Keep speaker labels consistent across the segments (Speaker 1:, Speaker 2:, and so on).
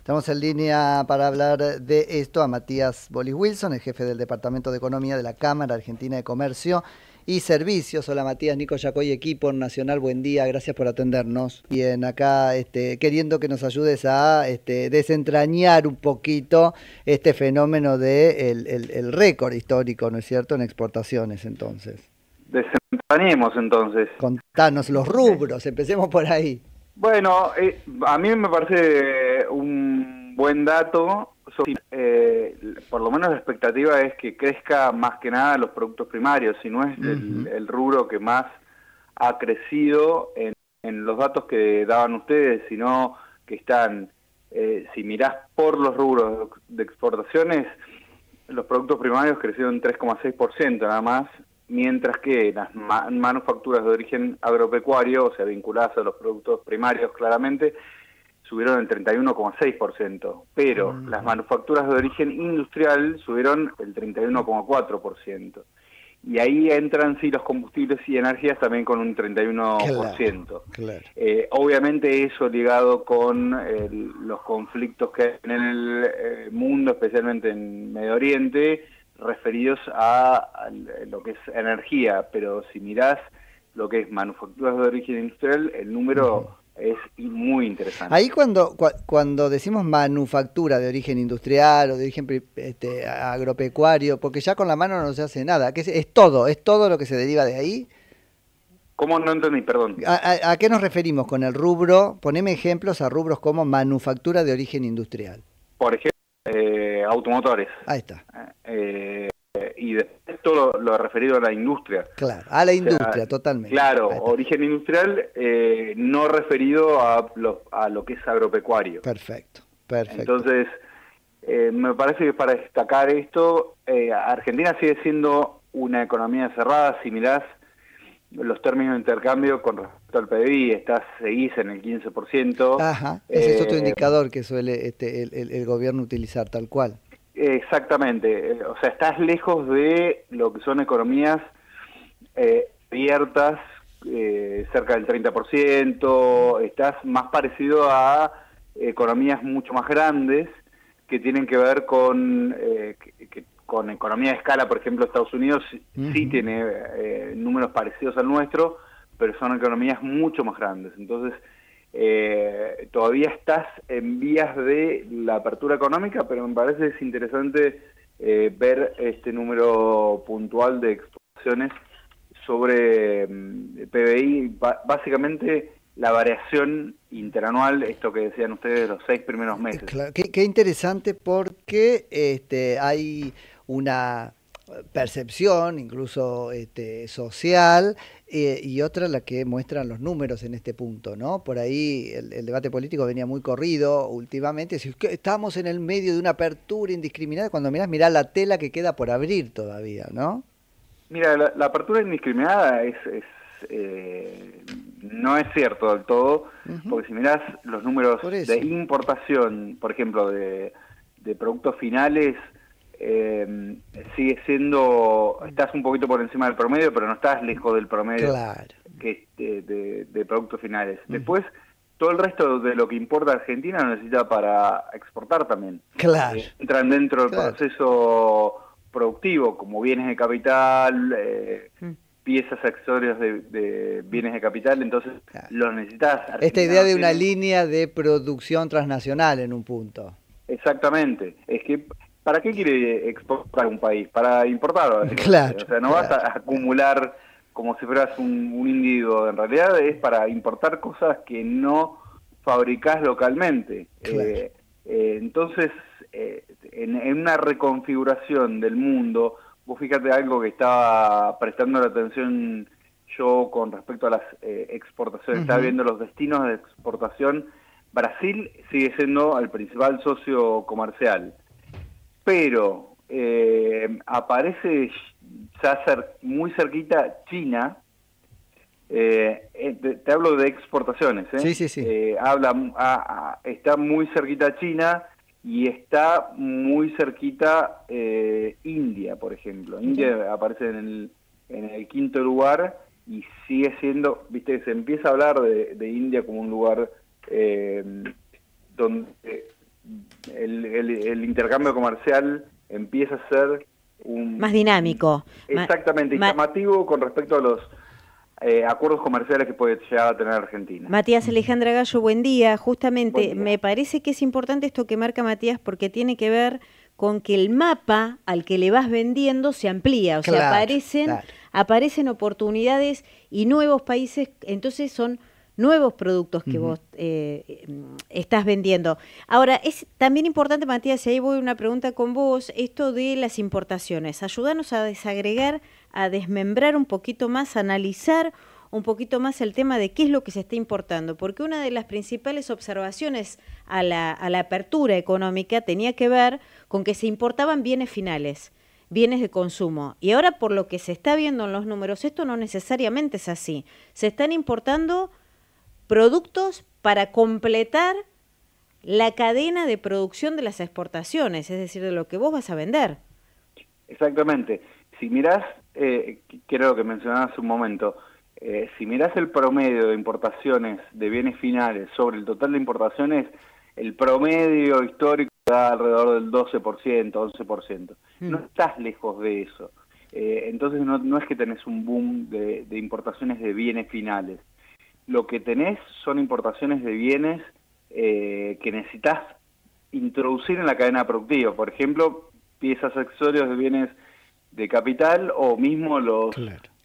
Speaker 1: Estamos en línea para hablar de esto a Matías Bolis Wilson, el jefe del Departamento de Economía de la Cámara Argentina de Comercio y Servicios. Hola Matías, Nico Yacoy, equipo Nacional, buen día, gracias por atendernos. Bien, acá queriendo que nos ayudes a desentrañar un poquito este fenómeno de el récord histórico, ¿no es cierto?, en exportaciones entonces.
Speaker 2: Desentrañemos entonces.
Speaker 1: Contanos los rubros, empecemos por ahí.
Speaker 2: Bueno, a mí me parece un buen dato. Por lo menos la expectativa es que crezca más que nada los productos primarios, si no es el rubro que más ha crecido en los datos que daban ustedes, sino que están, si mirás por los rubros de exportaciones, los productos primarios crecieron 3,6% nada más, mientras que las manufacturas de origen agropecuario, o sea, vinculadas a los productos primarios claramente, subieron el 31,6%, pero las manufacturas de origen industrial subieron el 31,4%. Y ahí entran sí los combustibles y energías también con un 31%. Claro. Obviamente eso ligado con los conflictos que hay en el mundo, especialmente en Medio Oriente, referidos a lo que es energía, pero si mirás lo que es manufacturas de origen industrial, el número es muy interesante.
Speaker 1: Ahí cuando decimos manufactura de origen industrial o de origen agropecuario, porque ya con la mano no se hace nada, ¿qué es todo lo que se deriva de ahí?
Speaker 2: ¿Cómo no entendí? Perdón.
Speaker 1: ¿A qué nos referimos con el rubro? Poneme ejemplos a rubros como manufactura de origen industrial.
Speaker 2: Por ejemplo, automotores.
Speaker 1: Ahí está.
Speaker 2: Y después todo lo referido a la industria.
Speaker 1: Claro, a la industria, totalmente.
Speaker 2: Claro, origen industrial no referido a lo que es agropecuario.
Speaker 1: Perfecto.
Speaker 2: Entonces, me parece que para destacar esto, Argentina sigue siendo una economía cerrada. Si mirás los términos de intercambio con respecto al PBI, seguís en el 15%.
Speaker 1: Ajá, ese es otro indicador que suele el gobierno utilizar, tal cual.
Speaker 2: Exactamente, o sea, estás lejos de lo que son economías abiertas, cerca del 30%, estás más parecido a economías mucho más grandes que tienen que ver con economía de escala. Por ejemplo, Estados Unidos sí tiene números parecidos al nuestro, pero son economías mucho más grandes. Entonces, todavía estás en vías de la apertura económica, pero me parece es interesante ver este número puntual de exportaciones sobre PBI, básicamente la variación interanual, esto que decían ustedes, los 6 primeros meses.
Speaker 1: Claro, qué interesante, porque hay una percepción, incluso social, y otra la que muestran los números en este punto, ¿no? Por ahí el debate político venía muy corrido últimamente, si estamos en el medio de una apertura indiscriminada, cuando mirá la tela que queda por abrir todavía, ¿no?
Speaker 2: Mira, la apertura indiscriminada no es cierto del todo, porque si mirás los números de importación, por ejemplo, de productos finales, sigue siendo, estás un poquito por encima del promedio, pero no estás lejos del promedio, claro, que de productos finales. Después, todo el resto de lo que importa Argentina necesita para exportar también.
Speaker 1: Claro.
Speaker 2: Entran dentro del proceso productivo, como bienes de capital, piezas, accesorios de bienes de capital, entonces los necesitas.
Speaker 1: Esta idea de una línea de producción transnacional en un punto.
Speaker 2: Exactamente, es que ¿para qué quiere exportar un país? Para importar.
Speaker 1: Claro.
Speaker 2: O sea, no vas a acumular como si fueras un individuo. En realidad es para importar cosas que no fabricás localmente. Claro. Entonces, en una reconfiguración del mundo, vos fíjate algo que estaba prestando la atención yo con respecto a las exportaciones. Estaba viendo los destinos de exportación. Brasil sigue siendo el principal socio comercial, pero aparece ya muy cerquita China. Te hablo de exportaciones,
Speaker 1: Sí.
Speaker 2: Está muy cerquita China y está muy cerquita India, por ejemplo. India aparece en el quinto lugar y sigue siendo, viste, se empieza a hablar de India como un lugar donde el intercambio comercial empieza a ser
Speaker 3: más dinámico.
Speaker 2: Exactamente, y llamativo con respecto a los acuerdos comerciales que puede llegar a tener Argentina.
Speaker 3: Matías Alejandra Gallo, buen día. Justamente
Speaker 2: Buen día.
Speaker 3: Me parece que es importante esto que marca Matías porque tiene que ver con que el mapa al que le vas vendiendo se amplía, o sea, aparecen oportunidades y nuevos países, entonces son nuevos productos que vos estás vendiendo. Ahora, es también importante, Matías, y ahí voy una pregunta con vos, esto de las importaciones. Ayúdanos a desagregar, a desmembrar un poquito más, a analizar un poquito más el tema de qué es lo que se está importando, porque una de las principales observaciones a la apertura económica tenía que ver con que se importaban bienes finales, bienes de consumo. Y ahora, por lo que se está viendo en los números, esto no necesariamente es así. Se están importando productos para completar la cadena de producción de las exportaciones, es decir, de lo que vos vas a vender.
Speaker 2: Exactamente. Si mirás, creo que mencionabas hace un momento, si mirás el promedio de importaciones de bienes finales sobre el total de importaciones, el promedio histórico da alrededor del 12%, 11%. No estás lejos de eso. Entonces no es que tenés un boom de importaciones de bienes finales. Lo que tenés son importaciones de bienes que necesitas introducir en la cadena productiva. Por ejemplo, piezas, accesorios de bienes de capital o mismo los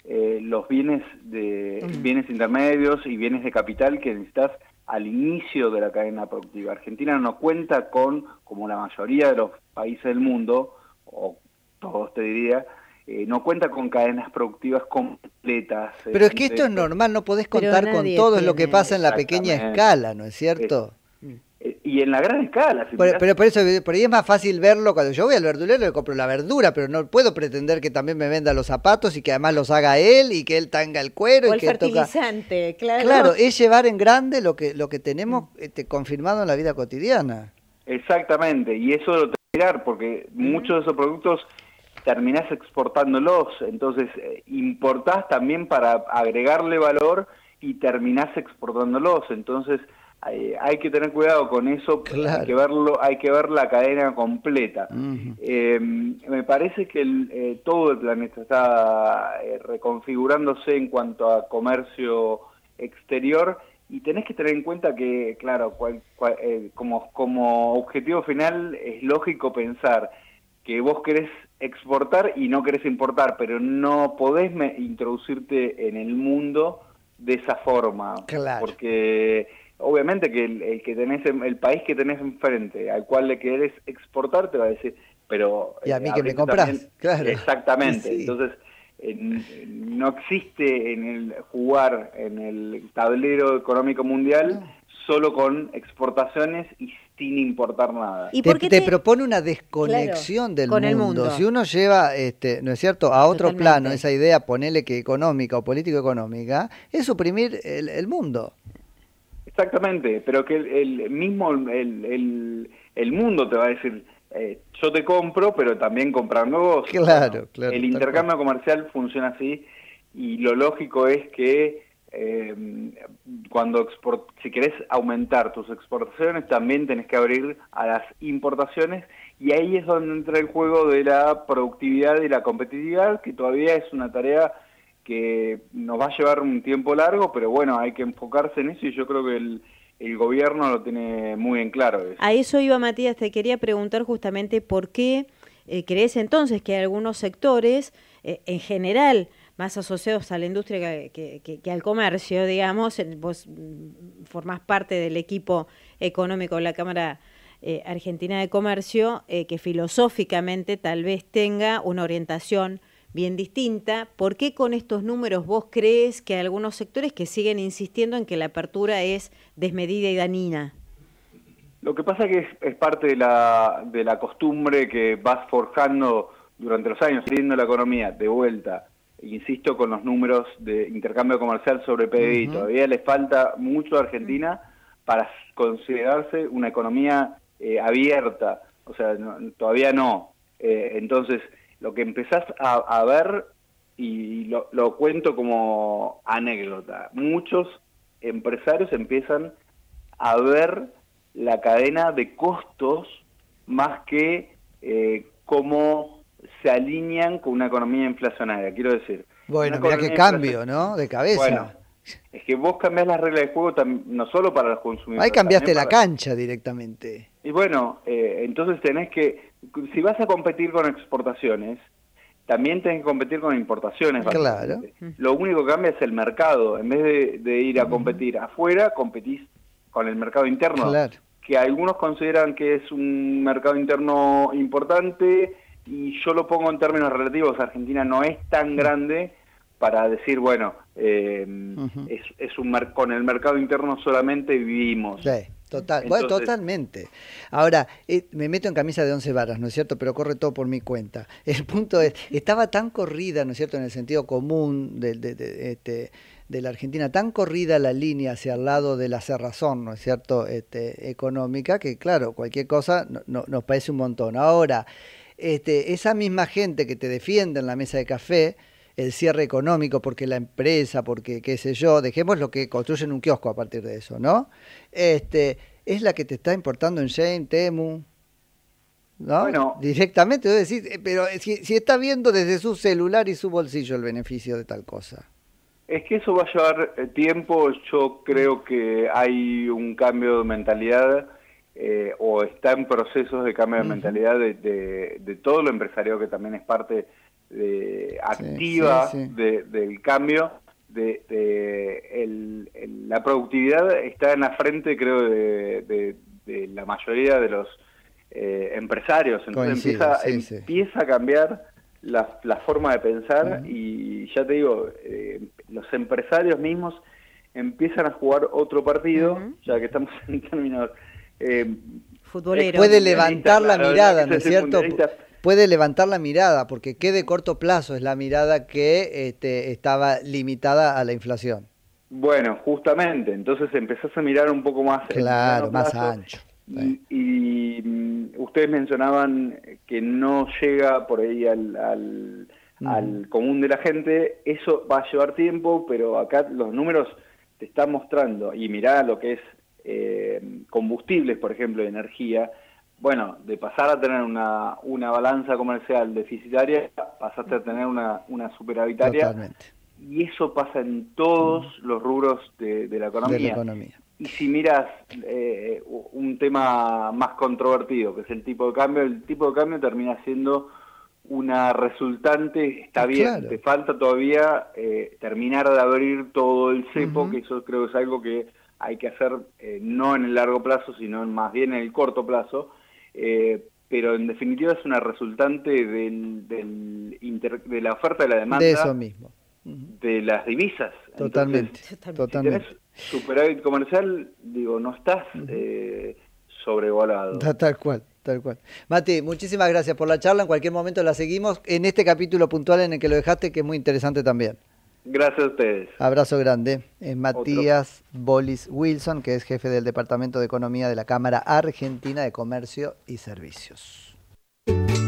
Speaker 2: bienes bienes intermedios y bienes de capital que necesitas al inicio de la cadena productiva. Argentina no cuenta con, como la mayoría de los países del mundo, o todos te diría, no cuenta con cadenas productivas completas.
Speaker 1: Pero es que esto es normal, no podés contar con todo lo que pasa en la pequeña escala, ¿no es cierto?
Speaker 2: Y en la gran escala.
Speaker 1: Pero por eso, por ahí es más fácil verlo. Cuando yo voy al verdulero le compro la verdura, pero no puedo pretender que también me venda los zapatos y que además los haga él y que él tenga el cuero.
Speaker 3: O
Speaker 1: y
Speaker 3: el
Speaker 1: que
Speaker 3: fertilizante, claro.
Speaker 1: Claro, es llevar en grande lo que tenemos confirmado en la vida cotidiana.
Speaker 2: Exactamente, y eso lo tengo que mirar porque muchos de esos productos terminás exportándolos, entonces importás también para agregarle valor y terminás exportándolos, entonces hay que tener cuidado con eso, claro. hay que ver la cadena completa. Me parece que todo el planeta está reconfigurándose en cuanto a comercio exterior y tenés que tener en cuenta que, claro, como objetivo final es lógico pensar que vos querés exportar y no querés importar, pero no podés introducirte en el mundo de esa forma, claro. Porque obviamente que el país que tenés enfrente, al cual le querés exportar, te va a decir, pero
Speaker 1: y a mí que me compras, claro.
Speaker 2: Exactamente, sí. Entonces no existe jugar en el tablero económico mundial solo con exportaciones y sin importar nada.
Speaker 1: ¿Y te propone una desconexión del mundo? Si uno lleva, ¿no es cierto?, a otro plano esa idea, ponele que económica o político-económica, es suprimir el mundo.
Speaker 2: Exactamente, pero que el mundo te va a decir, yo te compro, pero también comprando vos.
Speaker 1: Claro,
Speaker 2: ¿no?
Speaker 1: claro.
Speaker 2: El intercambio comercial funciona así y lo lógico es que si querés aumentar tus exportaciones, también tenés que abrir a las importaciones y ahí es donde entra el juego de la productividad y la competitividad, que todavía es una tarea que nos va a llevar un tiempo largo, pero bueno, hay que enfocarse en eso y yo creo que el gobierno lo tiene muy en claro. Eso.
Speaker 3: A eso iba, Matías, te quería preguntar justamente por qué crees entonces que hay algunos sectores, en general, más asociados a la industria que al comercio, digamos, vos formás parte del equipo económico de la Cámara Argentina de Comercio, que filosóficamente tal vez tenga una orientación bien distinta. ¿Por qué con estos números vos crees que hay algunos sectores que siguen insistiendo en que la apertura es desmedida y dañina?
Speaker 2: Lo que pasa es que es parte de la costumbre que vas forjando durante los años, siguiendo la economía de vuelta. Insisto con los números de intercambio comercial sobre PBI. Todavía le falta mucho a Argentina para considerarse una economía abierta. O sea, todavía no. Entonces, lo que empezás a ver, y lo cuento como anécdota, muchos empresarios empiezan a ver la cadena de costos más que cómo se alinean con una economía inflacionaria. Quiero decir...
Speaker 1: Bueno, mira qué cambio, ¿no? De cabeza.
Speaker 2: Bueno, es que vos cambiás las reglas de juego no solo para los consumidores.
Speaker 1: Ahí cambiaste la cancha directamente.
Speaker 2: Y bueno, entonces tenés que... Si vas a competir con exportaciones, también tenés que competir con importaciones.
Speaker 1: Claro.
Speaker 2: Lo único que cambia es el mercado. En vez de ir a competir afuera, competís con el mercado interno.
Speaker 1: Claro.
Speaker 2: Que algunos consideran que es un mercado interno importante, y yo lo pongo en términos relativos. Argentina no es tan grande para decir, bueno, con el mercado interno solamente vivimos.
Speaker 1: Sí, bueno, totalmente. Ahora, me meto en camisa de 11 varas, ¿no es cierto? Pero corre todo por mi cuenta. El punto es, estaba tan corrida, ¿no es cierto?, en el sentido común de la Argentina, tan corrida la línea hacia el lado de la cerrazón, ¿no es cierto?, económica, que claro, cualquier cosa nos parece un montón. Ahora, esa misma gente que te defiende en la mesa de café, el cierre económico, porque la empresa, porque qué sé yo, dejemos lo que construyen un kiosco a partir de eso, ¿no? Es la que te está importando en Shein, Temu, ¿no? Bueno, directamente, es decir, pero si está viendo desde su celular y su bolsillo el beneficio de tal cosa.
Speaker 2: Es que eso va a llevar tiempo. Yo creo que hay un cambio de mentalidad, o está en procesos de cambio de mentalidad de todo lo empresariado, que también es parte activa del cambio. La productividad está en la frente, creo, de la mayoría de los empresarios. Entonces empieza a cambiar la forma de pensar, y ya te digo, los empresarios mismos empiezan a jugar otro partido, ya que estamos en términos...
Speaker 3: futbolero.
Speaker 1: Puede levantar la mirada, ¿no es cierto? Puede levantar la mirada, porque qué de corto plazo es la mirada que estaba limitada a la inflación.
Speaker 2: Bueno, justamente, entonces empezás a mirar un poco más...
Speaker 1: Claro, más ancho.
Speaker 2: Y ustedes mencionaban que no llega por ahí al común de la gente. Eso va a llevar tiempo, pero acá los números te están mostrando, y mirá lo que es combustibles, por ejemplo, de energía. Bueno, de pasar a tener una balanza comercial deficitaria, pasaste a tener una superavitaria. Totalmente. Y eso pasa en todos los rubros de la economía. Y si miras un tema más controvertido, que es el tipo de cambio termina siendo una resultante. Está bien, claro. Te falta todavía terminar de abrir todo el cepo, que eso creo que es algo que hay que hacer no en el largo plazo, sino más bien en el corto plazo. Pero en definitiva es una resultante de la oferta y la demanda.
Speaker 1: De eso mismo.
Speaker 2: De las divisas.
Speaker 1: Totalmente.
Speaker 2: Entonces, si tenés superávit comercial, digo, no estás sobrevalorado.
Speaker 1: Tal cual. Mati, muchísimas gracias por la charla. En cualquier momento la seguimos en este capítulo puntual en el que lo dejaste, que es muy interesante también.
Speaker 2: Gracias a ustedes.
Speaker 1: Abrazo grande. Es Matías Bolis Wilson, que es jefe del Departamento de Economía de la Cámara Argentina de Comercio y Servicios.